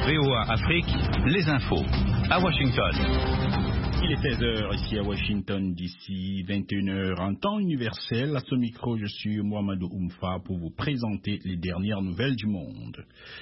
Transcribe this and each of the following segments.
VOA Afrique, les infos. À Washington. Il est 16h ici à Washington, d'ici 21h en temps universel. À ce micro, je suis Mohamedou Oumfa pour vous présenter les dernières nouvelles du monde.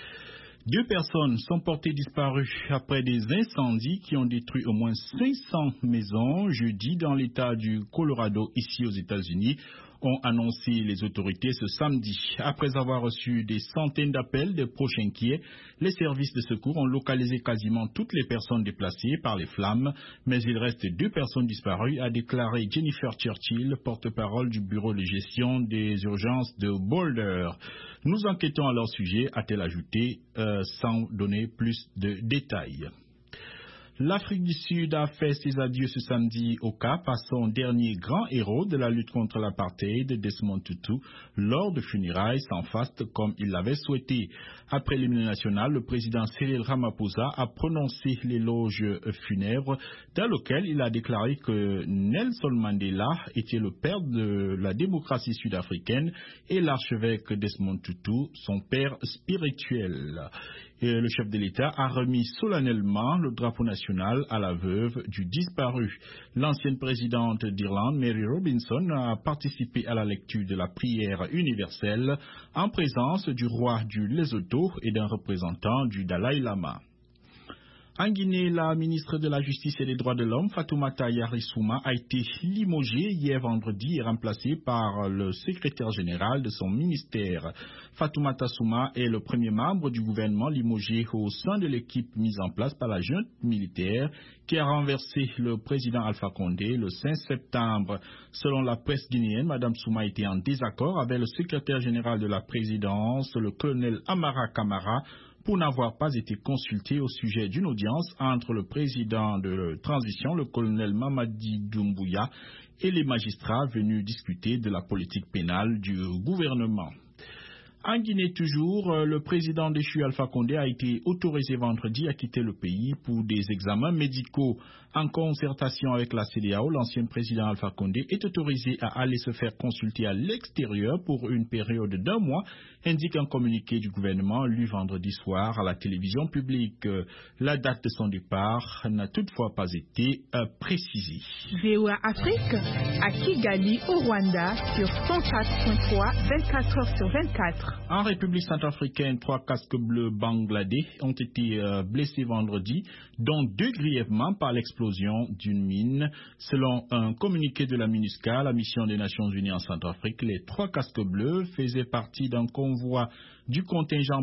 2 personnes sont portées disparues après des incendies qui ont détruit au moins 500 maisons jeudi dans l'État du Colorado, ici aux États-Unis, ont annoncé les autorités ce samedi. Après avoir reçu des centaines d'appels de proches inquiets, les services de secours ont localisé quasiment toutes les personnes déplacées par les flammes, mais il reste 2 personnes disparues, a déclaré Jennifer Churchill, porte-parole du bureau de gestion des urgences de Boulder. Nous enquêtons à leur sujet, a-t-elle ajouté, sans donner plus de détails. L'Afrique du Sud a fait ses adieux ce samedi au Cap à son dernier grand héros de la lutte contre l'apartheid, Desmond Tutu, lors de funérailles sans faste comme il l'avait souhaité. Après l'hymne national, le président Cyril Ramaphosa a prononcé l'éloge funèbre dans lequel il a déclaré que Nelson Mandela était le père de la démocratie sud-africaine et l'archevêque Desmond Tutu, son père spirituel. Et le chef de l'État a remis solennellement le drapeau national à la veuve du disparu. L'ancienne présidente d'Irlande, Mary Robinson, a participé à la lecture de la prière universelle en présence du roi du Lesotho et d'un représentant du Dalai Lama. En Guinée, la ministre de la Justice et des Droits de l'Homme, Fatoumata Yarissouma, a été limogée hier vendredi et remplacée par le secrétaire général de son ministère. Fatoumata Souma est le premier membre du gouvernement limogé au sein de l'équipe mise en place par la junte militaire qui a renversé le président Alpha Condé le 5 septembre. Selon la presse guinéenne, Mme Souma était en désaccord avec le secrétaire général de la présidence, le colonel Amara Camara, pour n'avoir pas été consulté au sujet d'une audience entre le président de transition, le colonel Mamadi Doumbouya, et les magistrats venus discuter de la politique pénale du gouvernement. En Guinée toujours, le président déchu Alpha Condé a été autorisé vendredi à quitter le pays pour des examens médicaux. En concertation avec la CEDEAO, l'ancien président Alpha Condé est autorisé à aller se faire consulter à l'extérieur pour une période d'1 mois, indique un communiqué du gouvernement lu vendredi soir à la télévision publique. La date de son départ n'a toutefois pas été précisée. VOA Afrique, à Kigali, au Rwanda, sur 104.3, 24 heures sur 24. En République centrafricaine, 3 casques bleus bangladais ont été blessés vendredi, dont 2 grièvement par l'explosion d'une mine. Selon un communiqué de la MINUSCA, la mission des Nations Unies en Centrafrique, les 3 casques bleus faisaient partie d'un convoi du contingent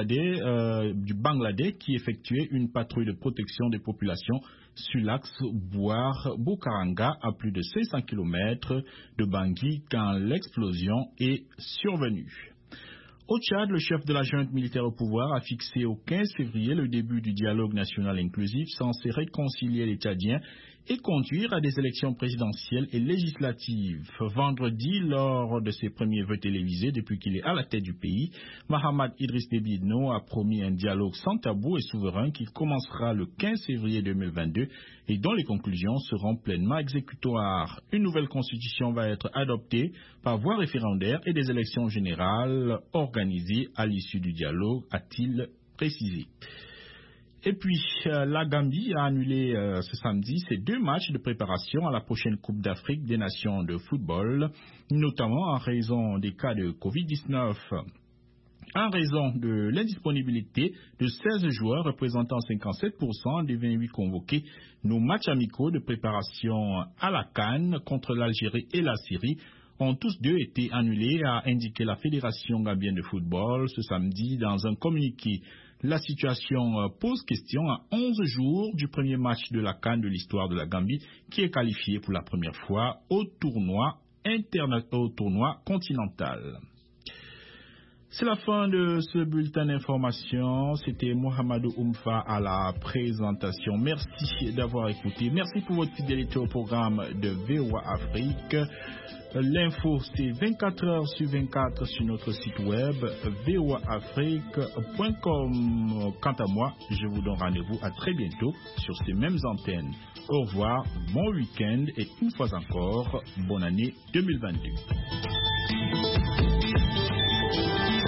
du Bangladesh qui effectuait une patrouille de protection des populations sur l'axe Bouar-Bukaranga à plus de 500 km de Bangui quand l'explosion est survenue. Au Tchad, le chef de la junte militaire au pouvoir a fixé au 15 février le début du dialogue national inclusif censé réconcilier les Tchadiens et conduire à des élections présidentielles et législatives. Vendredi, lors de ses premiers vœux télévisés depuis qu'il est à la tête du pays, Mahamat Idriss Déby Itno a promis un dialogue sans tabou et souverain qui commencera le 15 février 2022 et dont les conclusions seront pleinement exécutoires. Une nouvelle constitution va être adoptée par voie référendaire et des élections générales organisées à l'issue du dialogue, a-t-il précisé. Et puis, la Gambie a annulé ce samedi ses 2 matchs de préparation à la prochaine Coupe d'Afrique des Nations de football, notamment en raison des cas de Covid-19. En raison de l'indisponibilité de 16 joueurs représentant 57% des 28 convoqués, nos matchs amicaux de préparation à la CAN contre l'Algérie et la Syrie ont tous 2 été annulés, a indiqué la Fédération gambienne de football ce samedi dans un communiqué. La situation pose question à 11 jours du premier match de la CAN de l'histoire de la Gambie qui est qualifié pour la première fois au tournoi continental. C'est la fin de ce bulletin d'information. C'était Mohamedou Oumfa à la présentation. Merci d'avoir écouté. Merci pour votre fidélité au programme de VOA Afrique. L'info, c'est 24 heures sur 24 sur notre site web voaafrique.com. Quant à moi, je vous donne rendez-vous à très bientôt sur ces mêmes antennes. Au revoir, bon week-end et une fois encore, bonne année 2022.